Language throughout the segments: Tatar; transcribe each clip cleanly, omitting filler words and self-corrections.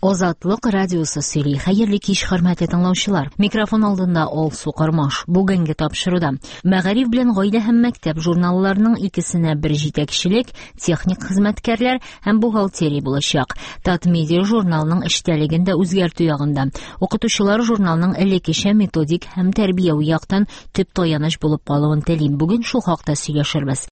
Азатлык радиосы сөйли. Хәерле кич, хөрмәтле тыңлаучылар. Микрофон алдында Алсу Кармаш. Бүгенге тапшыруда Мәгариф белән гаилә һәм мәктәп журналларының икесенә бер җитәкчелек, техник хезмәткәрләр һәм бухгалтерия булачак. Татмедиа журналының эштәлеген дә үзгәртү ягында. Укытучылар журналының элеккечә методик һәм тәрбияви яктан төп таяныч булып калуын телим. Бүген шул хакта сөйләшербез.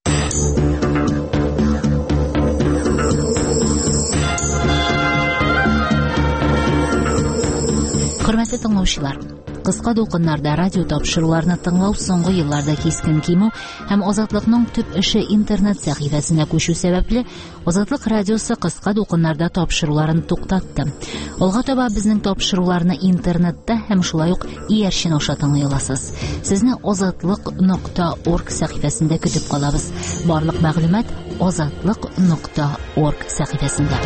Хөрмәтле тыңлаучылар, кыска дулкыннарда радио тапшыруларны тыңлау соңгы елларда кискен кимү һәм Азатлыкның төп эше интернет сәхифәсенә күчү сәбәпле Азатлык радиосы кыска дулкыннарда тапшыруларын туктатты. Алга таба безнең тапшыруларны интернетта һәм шулай ук иярчен аша тыңлый аласыз. Сезне azatlyk.org сәхифәсендә көтеп калабыз. Барлык мәгълүмат azatlyk.org сәхифәсендә.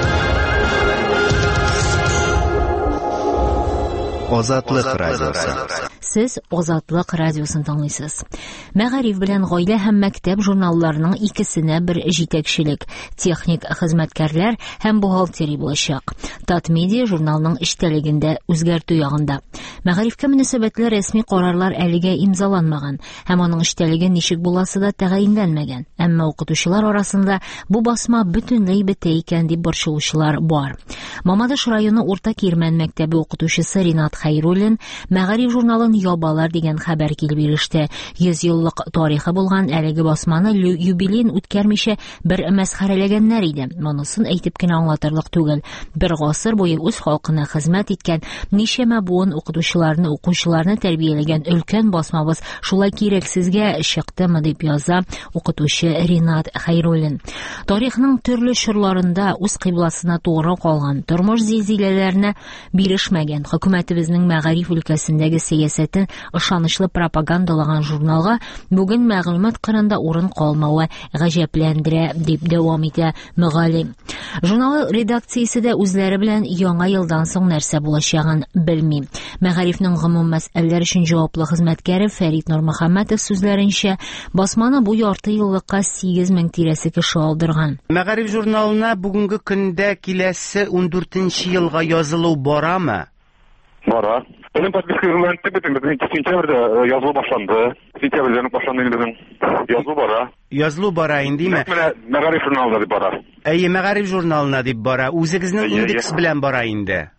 Азатлык радиосы. Сез Азатлык радиосын тыңлыйсыз. Мәгариф белән гаилә һәм мәктәп журналларының икесенә бер җитәкчелек, техник хезмәткәрләр һәм бухгалтерия булачак. Татмедиа журналының эштәлегендә үзгәртү ягында. Мәгарифкә мөнәсәбәтле рәсми карарлар әлегә имзаланмаган һәм аның эштәлеге ничек буласы да тәгаенләнмәгән. Әмма укытучылар арасында бу басма бөтенләй бетә икән дип борчылучылар бар. Мамадыш районы Урта Кирмән мәктәбе укытучысы Ринат Хәйруллин Мәгариф журналын ябалар дигән хәбәр килеп иреште. 100 еллык тарихы булган әлеге басманы юбилейн үткәрмичә бер мәсхәрәләгәннәр иде. Монысын әйтеп кенә аңлатырлык түгел. Бер гасыр буе үз халкына хезмәт иткән, ничәмә буын укытучыларны, укучыларны тәрбияләгән өлкән басмабыз шулай кирәксезгә чыктымы дип яза укытучы Ринат Хәйруллин. Тарихның төрле чорларында үз кыйбласына туры калган, тормыш зилзиләләренә бирешмәгән, хөкүмәтебезнең Мәгариф өлкәсендәге сәясәтен ышанычлы пропагандалаган журналга бүген мәгълүмат кырында урын калмавы гаҗәпләндерә дип дәвам итә мөгаллим. Журнал редакциясе дә үзләре белән яңа елдан соң нәрсә булачагын белми. Мәгарифның гомум мәсьәләләр өчен җаваплы хезмәткәре Фәрит Нурмөхәммәтов сүзләренчә, басманы бу ярты еллыкка 8000 тирәсе кеше алдырган. Мәгариф журналына бүгенге көндә киләсе 14нче елга язылу барамы? Бара. Benim подпискаларым бөтен сентябрьдә язылу башланды. Сентябрьдән башланды инде язылу бара. Язылу бара инде ме? Мәгариф журналына дип бара. Әйе, Мәгариф журналына дип бара. Үзегезнең индекс белән бара инде.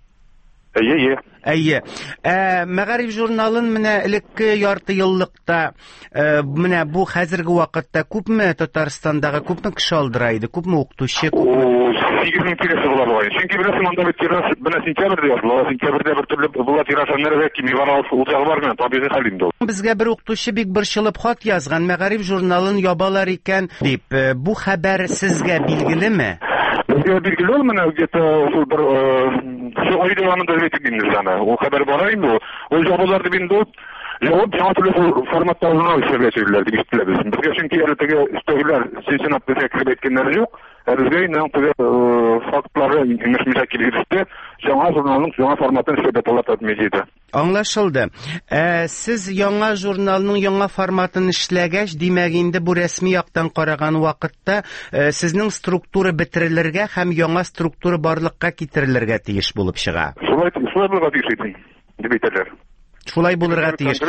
Әйе. Мәгариф журналын менә элекке ярты еллыкта менә бу хәзерге вакытта күпме Татарстандагы күпме кеше алдыра иде? Күпме укытучы? 8000 тирәсе була бу. Чөнки беләсем анда бит тирәс белән сентябрьдә языла. Сентябрьдә бер төрле була тирәсеннәр кими варал узагы бар белән табигый хәл инде. Безгә бер укытучы бик борчылып хат язган, Мәгариф журналын ябалар икән дип. Бу хәбәр сезгә билгелеме? Безгә билгеле ул менә где-то бер şu ayda yanında üretildiğiniz yani. O haber bana indi o. O cevaplar da bindi o. Cevap жаңа türlü formatlarına işlevleştirirler diye işlevleştirirler. Bizge çünkü ertege üstegiler sesin atlı tekrar etkenleri yok. Bizge inan faktları inmişmişe kiliriste жаңа jurnalın жаңа formatını işlevleştirirler etmeyecekti. Аңлашылды. Сез яңа журналның яңа форматын эшләгәч, димәк инде бу рәсми яктан караган вакытта сезнең структура бетерелергә һәм яңа структура барлыкка китерелергә тиеш булып чыга. Шулай булырга тиеш иде, дип әйтәләр. Шулай булырга тиеш.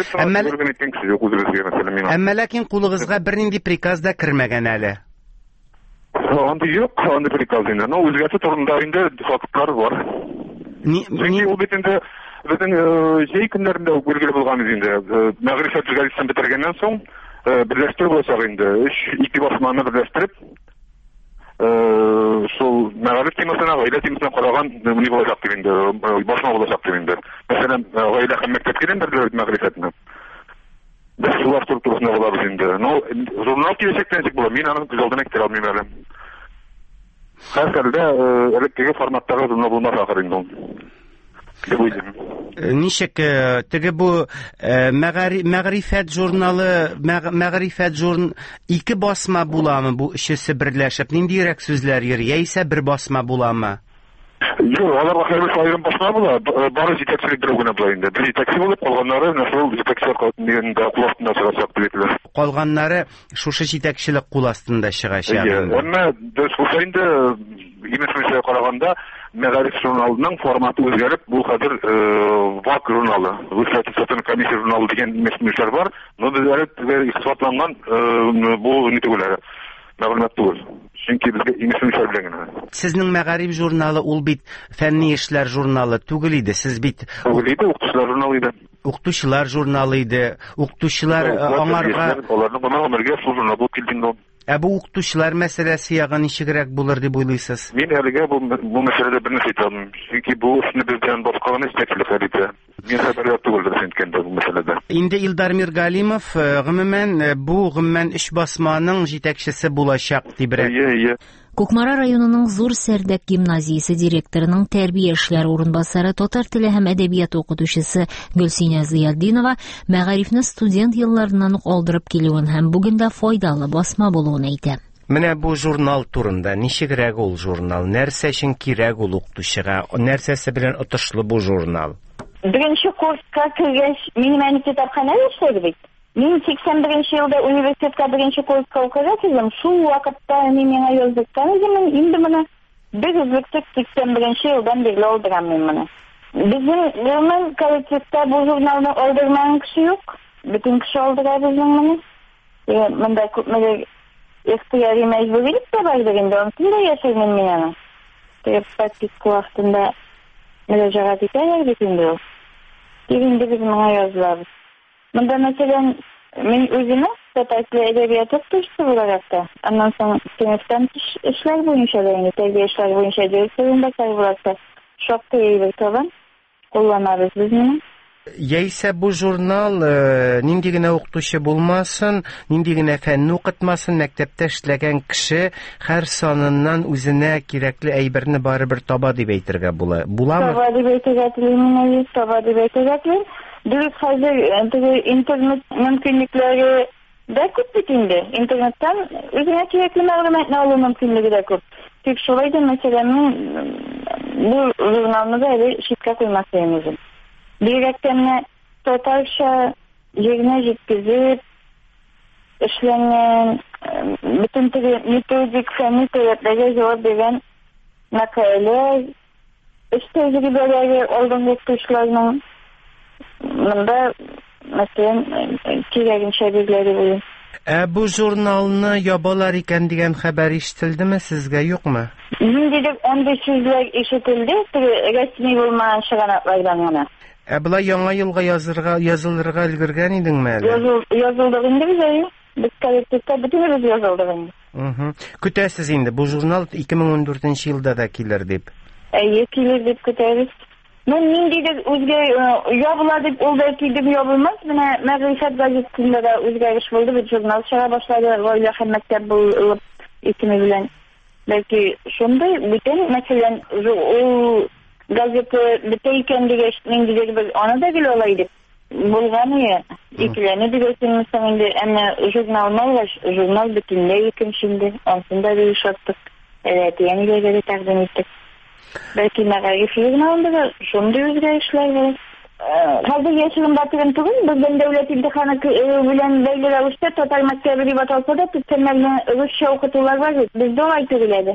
Әмма ләкин кулыгызга бернинди приказ да кертмәгән әле. Анда юк, анда приказ инде. Но үзгәртү турында инде фактлар бар. Чөнки ул бит инде Bizden şey günlerinde belirli bulganız indi. Мәгариф газетасын битергәннән соң берләштерү булачак инде. 2 басманы берләштереп, шул мәгариф темасына, гаилә темасына караган ни булачак дип инде, басма булачак дип инде. Мәсәлән, гаилә һәм мәктәп килен берләштерү мәгарифәтне. Без шулар структурасына булабыз инде. Но журнал киләчәктән чык була. Мин аны күзалдан әйтә алмыйм әле. Хәзердә элеккеге форматтагы журнал булмаса ахыр инде. Ничек теге бу мәгърифәт журналы, мәгърифәт журнал 2 басма буламы бу өчесе берләшеп? Ниндирәк сүзләр йөри, яисә бер басма буламы? Yok, alarga her bir ayrım basma bula. Bari yetekçilik durumuna bulayında. Bir yetekçi bulup kalganları nasıl yetekçiler degende kul astında çıkacak biletiler. Kalganları şuşa yetekçilik kul astında çıkacak. Ama Husayin'de imesmişe karaganda Megarif jurnalının formatı özgerip bu hazır VAK jurnalı, Rusyatı Satın Komissiya jurnalı degen imesmişler var. Bu bizlere ispatlangan bu nitegeleri. Мәгълүмат түгел. Чөнки безгә имешмешәр белән генә. Сезнең Мәгариф журналы ул бит фәнни эшләр журналы түгел иде. Сез бит укытучылар журналы иде. Укытучылар журналы иде. Укытучылар аңарга аларның гомергә шул журнал булып килгән. Бу укытучылар мәсьәләсе ягын ничегрәк булыр дип уйлыйсыз? Мин әлегә бу мәсьәләдә берни әйтәм. Чөнки бу эшне бездән башка гына эшләтелә иде. Мин хәбәр түгел дигәндә бу мәсьәләдә. Инде Илдар Миргалимов гомумән эш басманың җитәкчесе булачак дибрәк. Кукмара районының Зур Сәрдәк гимназиясе директорының тәрбия эшләре урынбасары, татар теле һәм әдәбият укытучысы Гөлсинә Зыялдинова Мәгарифне студент елларыннан ук алдырып килүен һәм бүген дә файдалы басма булуын әйтә. Менә бу журнал турында ничегрәк ул журнал? Нәрсә өчен кирәк ул укытучыга? Нәрсәсе белән отышлы бу журнал? Birinchi kursga kirgach, meni kitobxonada ishladik. Men 81-yilda universitetga birinchi kursga o'qiyotgandim. Shu vaqtda menga yozdiqdan endi mana bir uzluksiz 81-yildan beri oldiraman mana. Bizim Roman kollektivda bu jurnalni oldirmagan kishi yo'q. Butun kishi oldiradi bizning mana. Menda ko'pmega ixtiyoriy majburiylik da bor endi. Shunday yashayman men ana. Praktik vaqtimda müracaat eder bütündür. Yerinde bizim yazılarız. Bunda mesela men özüme tatlı edebiyat okutuşu olarak da ondan sonra sınıftan işler boyunca da terbiye işler boyunca direktöründe olarak da çok da iyi bir taban kullanırız biz bunu. Яисә бу журнал нинди генә укытучы булмасын, нинди генә фәнне укытмасын, мәктәптә эшләгән кеше һәр саныннан үзенә кирәкле әйберне барыбер таба дип әйтергә була. Буламы? Таба дип әйтергә. Дөрес хәзер интернет мөмкинлекләре дә күп бит инде. Интернеттан үзенә кирәкле мәгълүматны алу мөмкинлеге дә күп. Тик шулай да мәсәлән бу журналны да шиткә куймасын. Direktörüne totalşa yerine yetkizip işlenen bütün metodik fenli taleplere cevap veren makaleler, iş tecrübeleri olduğum yurttaşlarının bunda mesela kirerin şebirleri buyur. Bu jurnalni yabalar икән дигән хәбәр ишетелдеме сезгә, юкмы? Şimdilik 15 yüzler işitildi, resmi bulmayan çıganaklardan yana. Булай яңа елга язылырга өлгергән идеңме әле? Язылдык инде без. Без коллективта бөтенебез язылдык инде. Көтәсез инде бу журнал 2014 елда да килер дип. Килер дип көтәбез. Мен ниндидер үзгә ябыла дип ул да килеп ябылмас. Менә Мәгърифәт газетасында да үзгәреш булды, бу журнал чыга башлады. Гаилә һәм мәктәп булып исеме белән. Бәлки шундай бүтән мәсәлән ул gazete biteyken digeçtiğin gibi bir ona da bile olaydı. Bulganı ikileni digeçtiğin sonunda ama jurnal bütünleyken şimdi aslında bir iş yaptık. Evet, yeni gözleri takdim ettik. Belki Мәгариф jurnalında da şunda özgürlükler var. Hazır yaşılım batırın tugun, bizden devlet imtihanı bilen belli ravuşta total maktabı batalsa da tüttenlerden Rusça okutular var. Bizde olay tuguledi.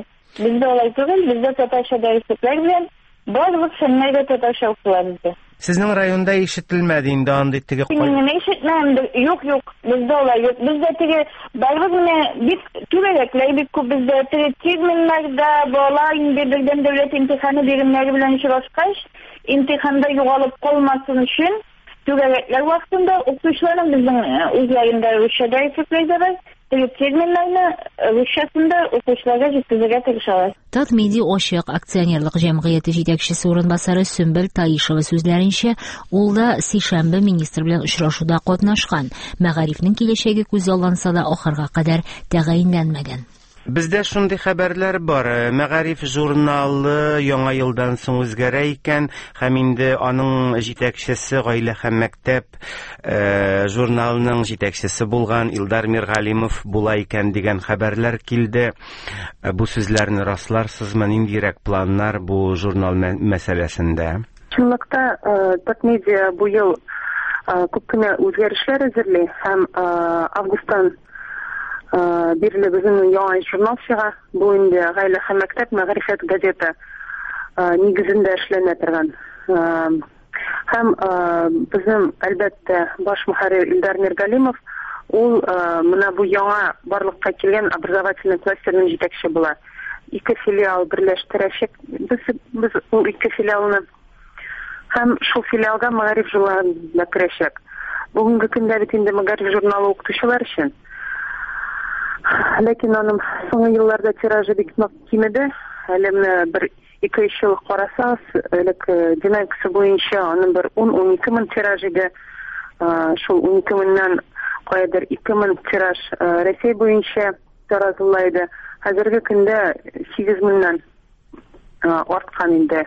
Bizde total şadarışlıklar bilen bazı fenlerde total okutulardı. Sizin rayonda işitilmedi indi andı ettiği koy. Ne işitmem, yok. Bizde olay yok. Bizde tege balgızına bir türerekler, bir kup bizde tege terminlerde bola indi birden devlet imtihanı birimleri bilen şuraşkaş. İmtihanda yoğalıp olmasın için türerekler vaktinde okuyuşların bizim uzayında Rusya'da efektlerde var. Terminlerini Rusya'sında okuyuşlara ciddize tırışalar. Татмеди Ошык акционерлык җәмгыяте җитәкчесе урынбасары Сөмбел Таишева сүзләренчә, ул да сишәмбе министр белән очрашуда катнашкан. Мәгарифнең киләчәге күз алланса да ахырга кадәр тәгаенләнмәгән. Бездә шундый хәбәрләр бар. Мәгариф журналы яңа елдан соң үзгәрә икән, һәм инде аның җитәкчесе Гаилә һәм мәктәп журналының җитәкчесе булган Илдар Миргалимов була икән дигән хәбәрләр килде. Бу сүзләрне расларсызмы? Ниндирәк планнар бу журнал мәсьәләсендә? Чынлыкта Татмедиа бу ел күп кенә үзгәрешләр әзерли һәм августтан бирле безнең яңа журнал чыга. Бу инде Гаилә һәм мәктәп мәгърифәт газета нигезендә эшләнә торган. Һәм безнең әлбәттә баш мөхәррир Илдар Миргалимов ул менә бу яңа барлыкка килгән образовательный кластерның җитәкче була. 2 филиал берләштерәчәк. Без ул 2 филиалны һәм шул филиалга мәгариф журналына керәчәк. Бүгенге көндә бит инде мәгариф журналы укытучылар өчен. Ләкин аның соңгы елларда тиражы бик нык кимеде. Әле менә бер 2-3 ел карасагыз, динамикасы буенча аның бер 10-12 мең тираж иде. Шул 12 меңнән каядыр 2 мең тираж Россия буенча таратылайды. Хәзерге көндә 8 меңнән арткан инде.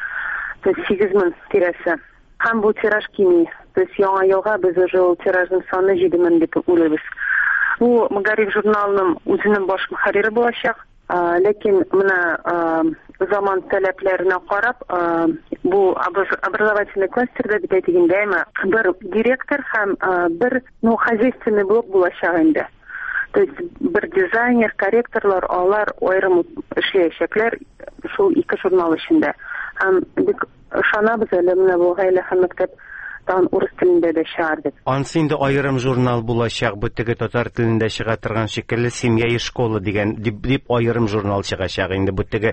8 мең тирәсе. Һәм бу тираж кими. Без яңа елга без уже тиражның саны 7 мең дип уйлыйбыз. Бу мәгариф журналының үзенең баш мөхәррире булачак. Ләкин менә заман таләпләренә карап, бу образовательный кластерда дип әйтгәндә бер директор һәм бер хозяйственный блок булачак инде. То есть бер дизайнер, корректорлар, алар аерым эшләячәкләр шул 2 журнал эчендә. Һәм бик ышанабыз әле менә бу Гаилә һәм мәктәп урыс телендә дә чыгарды. Ансы инде аерым журнал булачак, бу теге татар телендә чыга торган шикелле семья и школа дигән дип аерым журнал чыгачак инде бу теге.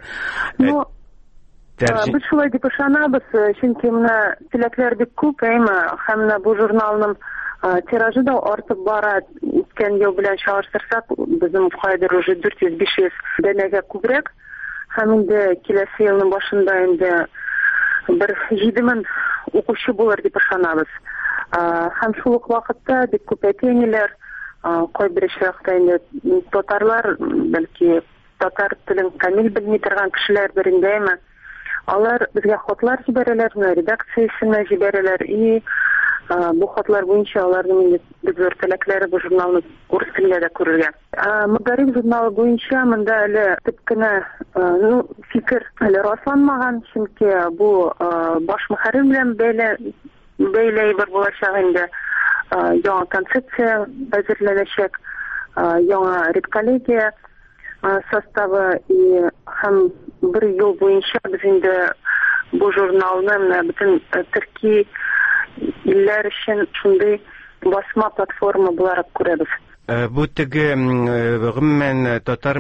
Без шулай дип ышанабыз, чөнки менә теләкләр бик күп, һәм бу журналның тиражы да артып бара. Үткән ел белән чагыштырсак, безнең кайдыр уже 400-500 дәнәгә күбрәк. Һәм инде киләсе елның башында инде бер 7 мең укучы булыр дип ышанабыз. Һәм шул ук вакытта бик күп әтиләр, кайбер очракта инде татарлар, бәлки татар телен камил белми торган кешеләр берендәме, алар безгә хатлар җибәрәләр, редакциясенә җибәрәләр и бу хатлар буенча аларның бик зур теләкләре бу журналны урыс телендә дә күрергә. Мәгариф журналы буенча монда әле төп кенә фикер әле расланмаган, чөнки бу баш мөхәррир белән бәйле бер булачак инде. Яңа концепция әзерләнәчәк, яңа редколлегия составы һәм бер ел буенча без инде бу журналны бөтен төрки илләр өчен шундый басма платформа буларак күрәбез. Бу теге гомумән татар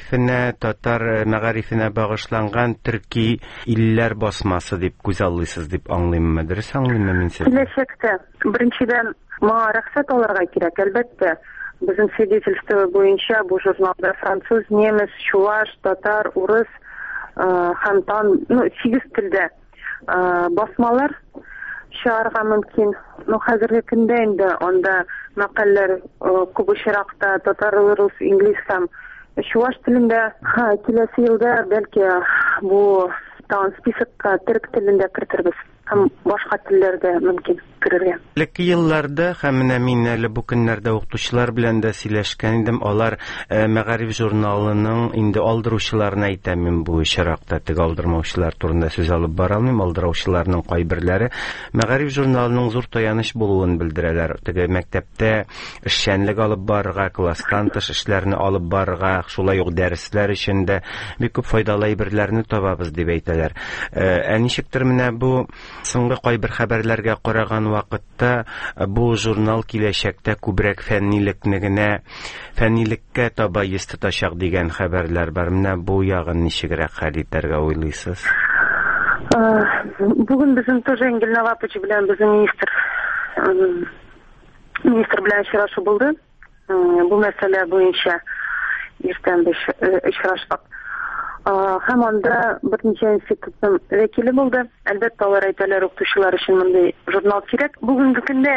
мәгарифенә багышланган төрки илләр басмасы дип күзаллыйсыз дип аңлыйммы? Дөрес аңлыйммы мин сезне? Киләчәктә беренчедән моңа рөхсәт алырга кирәк, әлбәттә. Безнең свидетельство буенча бу журналда француз, немец, чуваш, татар, урыс һәм 8 телдә басмалар чыгарга мөмкин. Хәзерге көндә инде анда мәкаләләр күп очракта татар, рус, инглиз һәм чуваш телендә. Киләсе елда бәлки бу списокка төрек телендә кертергез. Һәм башка телләрдә мөмкин керергә. Леки елларда һәм менә мин әле бу көннәрдә укытучылар белән дә сөйләшкән идем. Алар мәгариф журналының инде алдыручыларына әйтәм мин бу очракта, теге алдырмаучылар турында сүз алып бара алмыйм. Алдыраучыларның кайберләре мәгариф журналының зур таяныч булуын белдерәләр. Теге мәктәптә эшчәнлек алып барырга, класстан тыш эшләрне алып барырга, шулай ук дәресләр өчен дә бик күп файдалы әйберләрне табабыз дип әйтәләр. Ничектер менә бу соңгы кайбер хәбәрләргә караган вакытта бу журнал киләчәктә күбрәк фәннилеккә таба йөз тотачак дигән хәбәрләр бар. Менә бу ягын ничегрәк хәл итәргә уйлыйсыз? Бүген безнең тоже Энгель Навапович белән безнең министр белән очрашу булды. Бу мәсьәлә буенча иртән без очраштык. Һәм анда берничә институтның вәкиле булды. Әлбәттә, алар әйтәләр, укытучылар өчен мондый журнал кирәк. Бүгенге көндә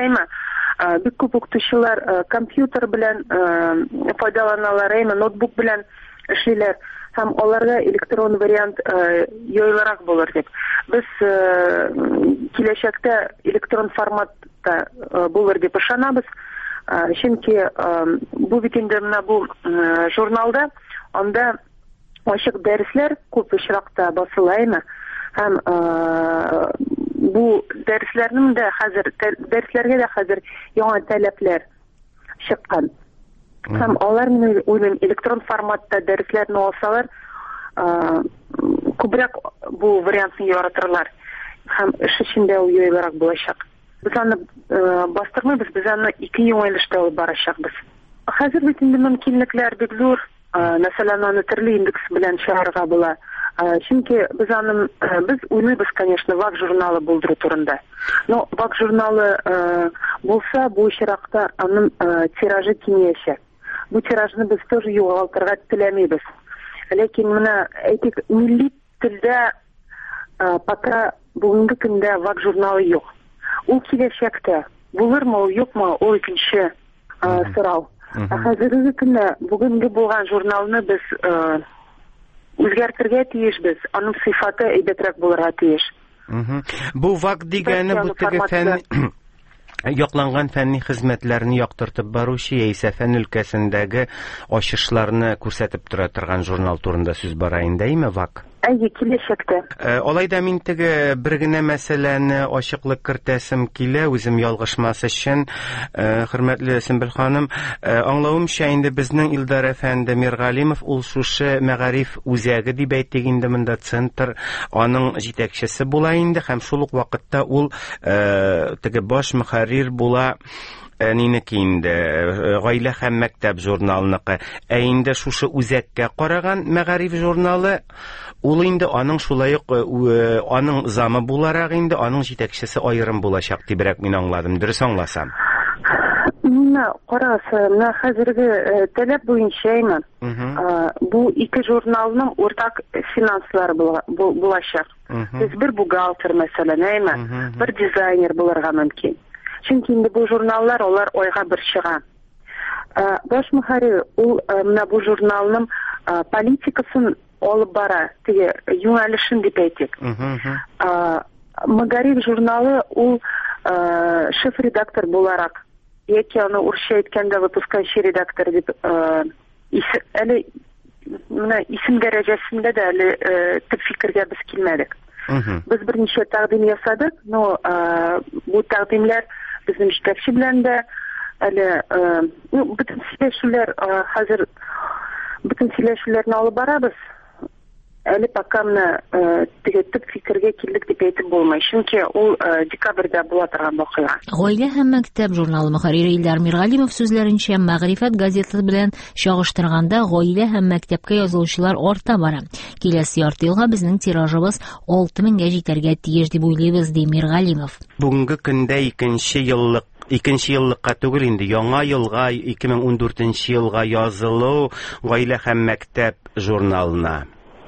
бик күп укытучылар компьютер белән файдаланалар, ноутбук белән эшлиләр һәм аларга электрон вариант яйлырак булыр дип. Без киләчәктә электрон форматта булыр дип ышанабыз. Чөнки бу бит инде менә бу журналда анда ачык дәресләр күп очракта басыла. Һәм бу дәресләрнең дә хәзер дәресләргә дә хәзер яңа таләпләр чыккан. Һәм алар минем уйлыйм электрон форматта дәресләрне алсалар, күбрәк бу вариантны яратырлар. Һәм эш эчендә ул яйлырак булачак. Без аны бастырмыйбыз, без аны ике юнәлештә алып барачакбыз. Хәзер бит инде мөмкинлекләр бик зур. Мәсәлән, аны төрле индекс белән чыгарырга була. Чөнки без уйлыйбыз, конечно, ВАК журналы булдыру турында. Но ВАК журналы булса, бу очракта аның тиражы киңәячәк. Бу тиражны без тоже югалтырга теләмибез. Ләкин менә әйтик, милли телдә пока бүгенге көндә ВАК журналы юк. Ул киләчәктә булырмы, ул юкмы, ул икенче сорау. Хәзерге көндә бүгенге булган журналны без үзгәртергә тиешбез. Аның сыйфаты әйбәтрәк булырга тиеш. Бу ВАК дигәне бу теге фән якланган фәнни хезмәтләрне яктыртып баручы яисә фән өлкәсендәге ачышларны күрсәтеп тора торган журнал турында сүз бара инде, әйме ВАК? Әйе, киләчәктә. Алайда мин теге бер генә мәсьәләне ачыклык кертәсем килә, үзем ялгышмас өчен, хөрмәтле Сөмбел ханым, аңлавымча инде безнең Илдар әфәнде Миргалимов ул шушы мәгариф үзәге дип әйтик инде монда центр, аның җитәкчесе була инде һәм шул ук вакытта ул теге баш мөхәррир була. Нинеки инде гаилә һәм мәктәп журналыныкы. Инде шушы үзәккә караган мәгариф журналы ул инде аның шулай ук аның замы буларак инде аның җитәкчесе аерым булачак дибрәк мин аңладым. Дөрес аңласам? Карасы, хәзерге таләп буенча бу ике журналның уртак финанслары булачак. Без бер бухгалтер мәсәлән, бер дизайнер булырга мөмкин. Чөнки инде бу журналлар алар айга бер чыга. Баш мөхәррир ул менә бу журналның политикасын алып бара, теге юнәлешен дип әйтик. Мәгариф журналы ул шеф-редактор буларак, яки аны урысча әйткәндә выпускающий редактор дип әле менә исем дәрәҗәсендә дә әле төп фикергә без килмәдек. Без берничә тәкъдим ясадык, но бу тәкъдимләр безнең җитәкче белән дә әле бөтен сөйләшүләрне алып барабыз. Әле пока менә теге төп фикергә килдек дип әйтеп булмый. Чөнки ул декабрьдә була торган вакыйга. Гаилә һәм мәктәп журналы мөхәррире Илдар Миргалимов сүзләренчә, Мәгърифәт газетасы белән чагыштырганда гаилә һәм мәктәпкә язылучылар арта бара. Киләсе ярты елга безнең тиражыбыз 6000-гә җитәргә тиеш дип уйлыйбыз, ди Миргалимов. Бүгенге көндә икенче еллыкка түгел инде, яңа елга 2014 елга язылу гаилә һәм мәктәп журналына.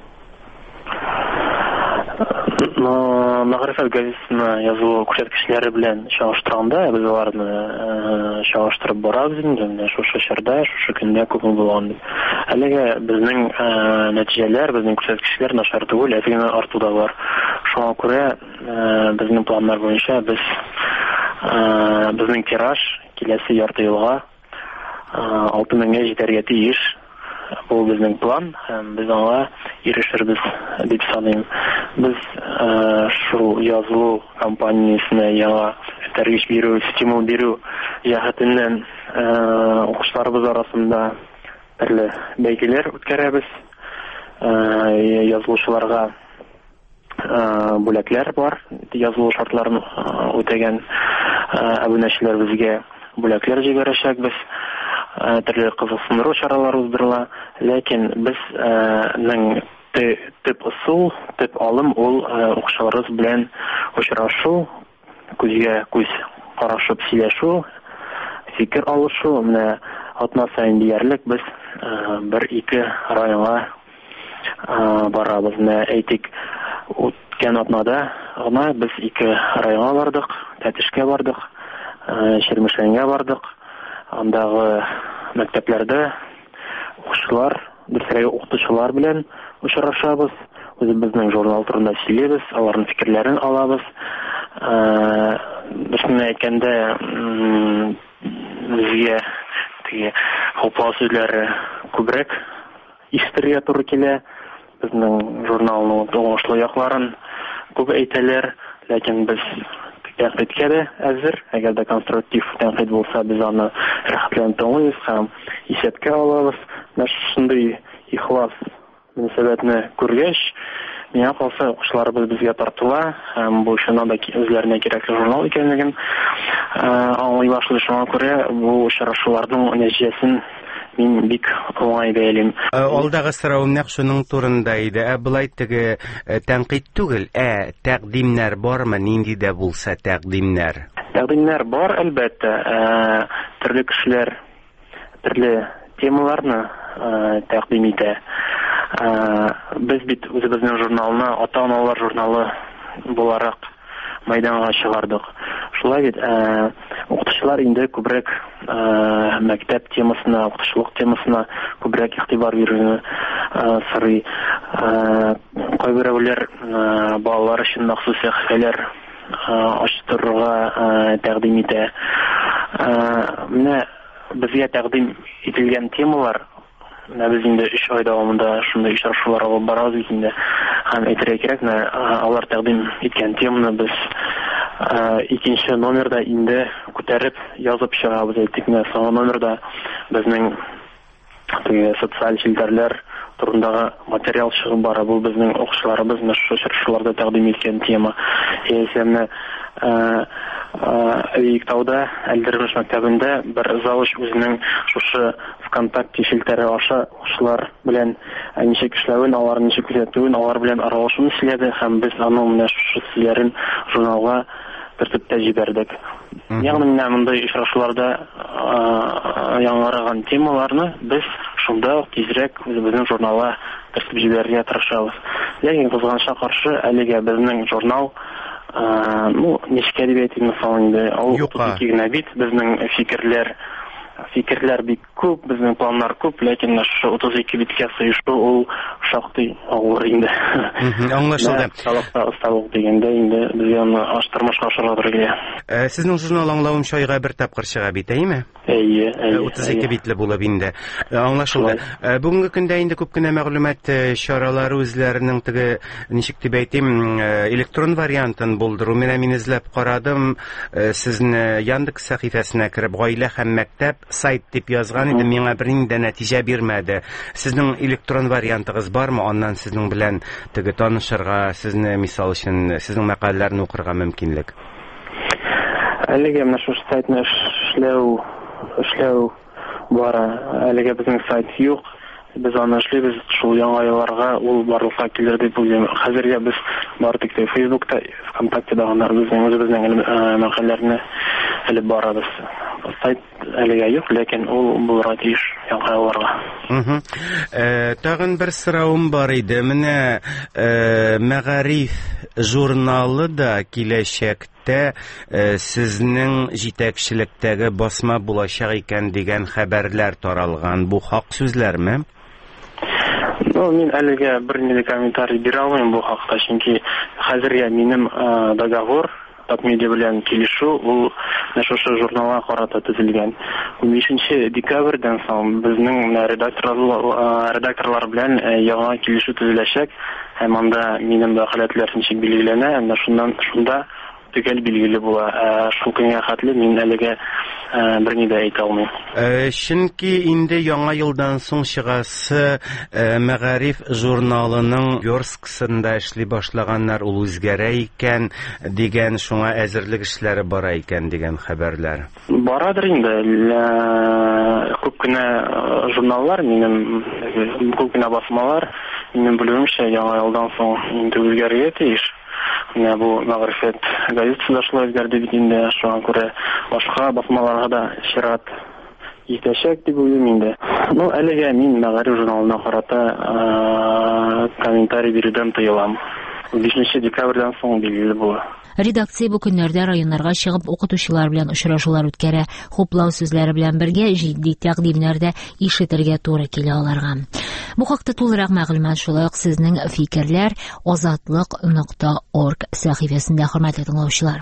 Мәгърифәт газетасына язылу күрсәткечләре белән чагыштырганда, без аларны чагыштырып барабыз инде, шушы чорда, шушы көндә күпме булган. Әлегә безнең нәтиҗәләр, безнең күрсәткечләр начар түгел, әгәр артуда бар. Шуңа күрә безнең планнар буенча безнең тираж киләсе ярты елга 6000-гә җитәргә тиеш. Бу безнең план, без аңа ирешербез дип саныйм. Без шул язылу компаниясенә яңа тәрҗемә бирү, стимул бирү җәһәтеннән укучыларыбыз арасында төрле бәйгеләр үткәрәбез. Язылучыларга бүләкләр бар. Язылу шартларын үтәгән абунәчеләребезгә бүләкләр җибәрәчәкбез. Төрле кызыксындыру чаралары уздырыла, ләкин безнең төп ысул, төп алым ул укучыларыбыз белән очрашу, күзгә күз карашып сөйләшү, фикер алышу. Менә атна саен диярлек без 1-2 районга барабыз. Әйтик, үткән атнада гына без 2 районга бардык, Тәтешкә бардык, Чирмешәнгә бардык. Андагы мәктәпләрдә укучылар дөресрәге укытучылар белән очрашабыз, үзебезнең журнал турында сөйлибез, аларның фикерләрен алабыз. Бишне әйткәндә, безгә теге хуплау сүзләре күбрәк ишетергә туры килә. Безнең журналның уңышлы якларын күп әйтәләр, ләкин без тәнкыйтькә дә әзер. Әгәр дә конструктив тәнкыйть булса, без аны рәхәтләнеп тыңлыйбыз һәм исәпкә алабыз. Шундый ихлас мөнәсәбәтне күргәч, миңа калса укучыларыбыз безгә тартыла һәм бу шуңа да үзләренә кирәкле журнал икәнлеген аңлый башлый. Шуңа күрә бу очрашуларның нәтиҗәсен мин бик уңай бәялим. Алдагы сорауым нәкъ шуның турында иде. Булай теге тәнкыйть түгел, тәкъдимнәр бармы, нинди дә булса тәкъдимнәр? Тәкъдимнәр бар, әлбәттә. Төрле кешеләр төрле темаларны тәкъдим итә. Без бит үзебезнең журналны ата-аналар журналы буларак мәйданга чыгардык. Шулай бит укытучылар инде күбрәк мәктәп темасына, укытучылык темасына күбрәк игътибар бирүне сорый. Кайберәүләр балалар өчен махсус сәхифәләр ачтырырга тәкъдим итә. Менә безгә тәкъдим ителгән темалар, без инде 3 ай дәвамында шундый очрашулар алып барабыз инде. Һәм әйтергә кирәк, алар тәкъдим иткән теманы без 2нче номерда инде күтәреп язып чыгабыз. Әйттек, соңгы номерда безнең социаль челтәрләр турындагы материал чыгып бара. Бу безнең укучыларыбыз шушы очрашуларда тәкъдим иткән тема. Яисә Биектауда Әлдермеш мәктәбендә бер завуч үзенең шушы ВКонтакте челтәре аша укучылар белән ничек эшләвен, аларны ничек күзәтүен, алар белән аралашуын сөйләде һәм без аның менә шушы сүзләрен журналга кертеп тә җибәрдек. Ягъни менә мондай очрашуларда яңарган темаларны без шунда тизрәк үзебезнең журналга кертеп җибәрергә тырышабыз. Ләкин кызганычка каршы, әлегә безнең журнал ничек дип әйтим, инде ул генә бит, безнең фикерләр бик күп, безнең планнар күп, ләкин шушы 32 биткә сыешу ул шактый авыр инде. Аңлашылды. Осталык дигәндә инде безгә аны аштырмашка ашырга туры килә. Сезнең журнал аңлавымча айга бер тапкыр чыга бит, әйме? 32 битле булып инде. Аңлашылды. Бүгенге көндә инде күп кенә мәгълүмат чаралары үзләренең теге ничек дип әйтим, электрон вариантын булдыру. Мин эзләп карадым, сезне Яндекс сәхифәсенә кирип, гаилә һәм мәктәп сайт дип язган иде, миңа бернинди нәтиҗә бирмәде. Сезнең электрон вариантыгыз бармы? Аннан сезнең белән теге танышырга, сезне мисал өчен сезнең мәкаләләрне укырга мөмкинлек. Әлегә менә шушы сайтны эшләү бара. Әлегә безнең сайт юк. Без аны эшлибез, шул яңа елларга ул барлыкка килер дип уйлыйм. Хәзергә без бары тик Facebook'та, ВКонтакте дагы безнең мәкаләләрне алып барабыз. Сайт әлегә юк, ләкин ул булырга тиеш яңа елларга. Тагын бер сорауым бар иде. Менә Мәгариф журналы да киләчәктә сезнең җитәкчелектәге басма булачак икән дигән хәбәрләр таралган. Бу хак сүзләрме? Мин әлегә бернинди комментарий бирә алмыйм бу хакта, чөнки хәзергә минем договор Татмедиа белән килешү ул шушы журналга карата төзелгән. 5 декабрьдән соң безнең редакторлар белән яңа килешү төзеләчәк. Һәм анда минем вәкаләтләр ничек билгеләнә, шунда төгәл билгеле була. Шул көнгә хәтле мин әлегә берни дә әйтә алмыйм. Чөнки инде яңа елдан соң чыгасы Мәгариф журналының версткасында эшли башлаганнар, ул үзгәрә икән дигән, шуңа әзерлек эшләре бара икән дигән хәбәрләр. Барадыр инде. Күп кенә журналлар, күп кенә басмалар, минем белүемчә, яңа елдан соң инде үзгәрергә тиеш. Менә бу Мәгърифәт газетасы да шулай үзгәрде бит инде, шуңа күрә башка басмаларга да чират итәчәк дип уйлыйм инде. Әлегә мин Мәгариф журналына карата комментарий бирүдән тыелам. 5 декабрьдән соң билгеле була. Редакция бу көннәрдә районнарга чыгып укытучылар белән очрашулар үткәрә, хуплау сүзләре белән бергә җитди тәкъдимнәр дә ишетергә туры килә аларга. Бу хакта тулырак мәгълүмат, шулай ук сезнең фикерләр azatlyk.org сәхифәсендә, хөрмәтле тыңлаучылар.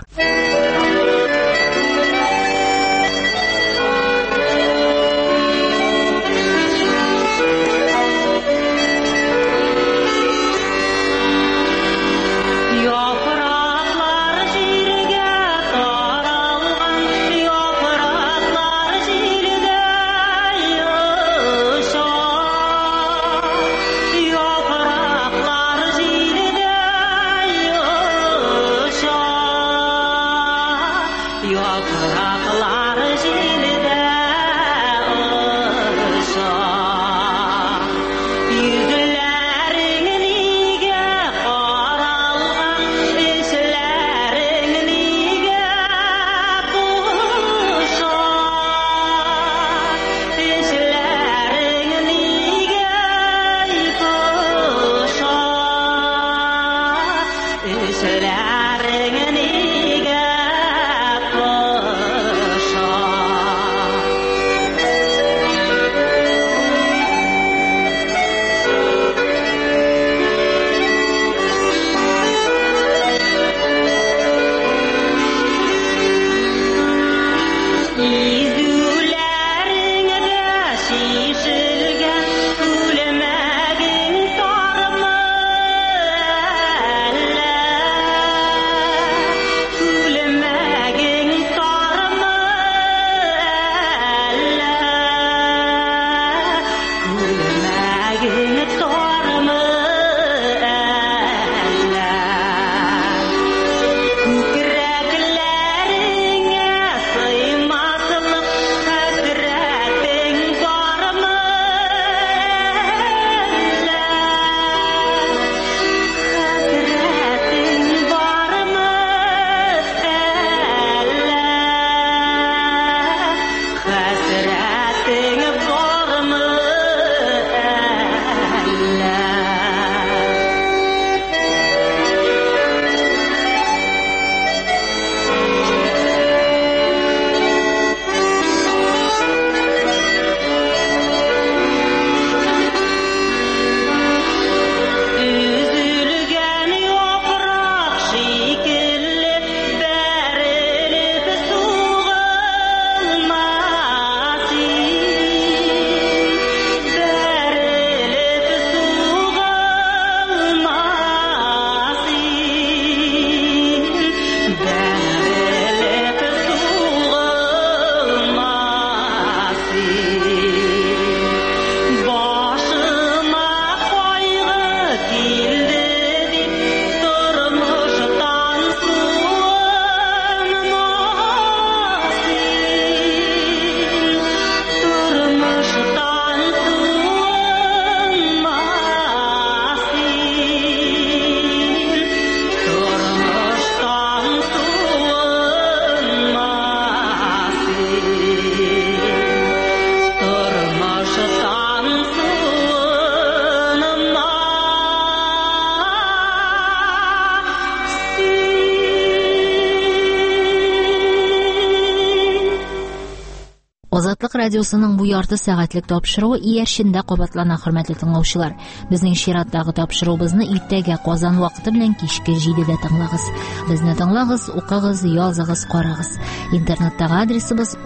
Азатлык радиосының бу ярты сәгатьлек тапшыруы иярчендә кабатлана, хөрмәтле тыңлаучылар. Безнең чираттагы тапшыруыбызны иртәгә Казан вакыты белән кичке 7дә тыңлагыз. Безне тыңлагыз, укыгыз, языгыз, карагыз. Интернеттагы адресыбыз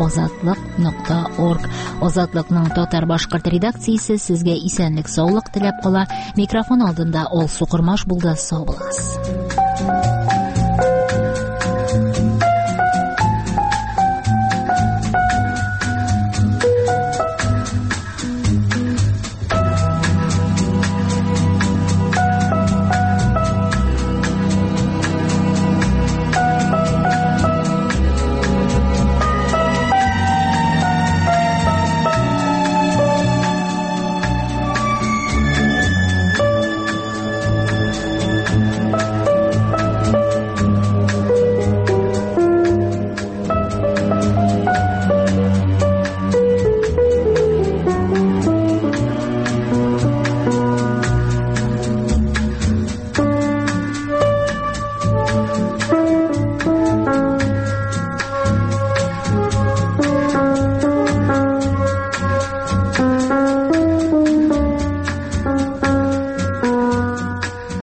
azatlyk.org. Азатлыкның татар-башкорт редакциясе сезгә исәнлек, саулык теләп кала. Микрофон алдында Алсу Кормаш булды. Сау булыгыз.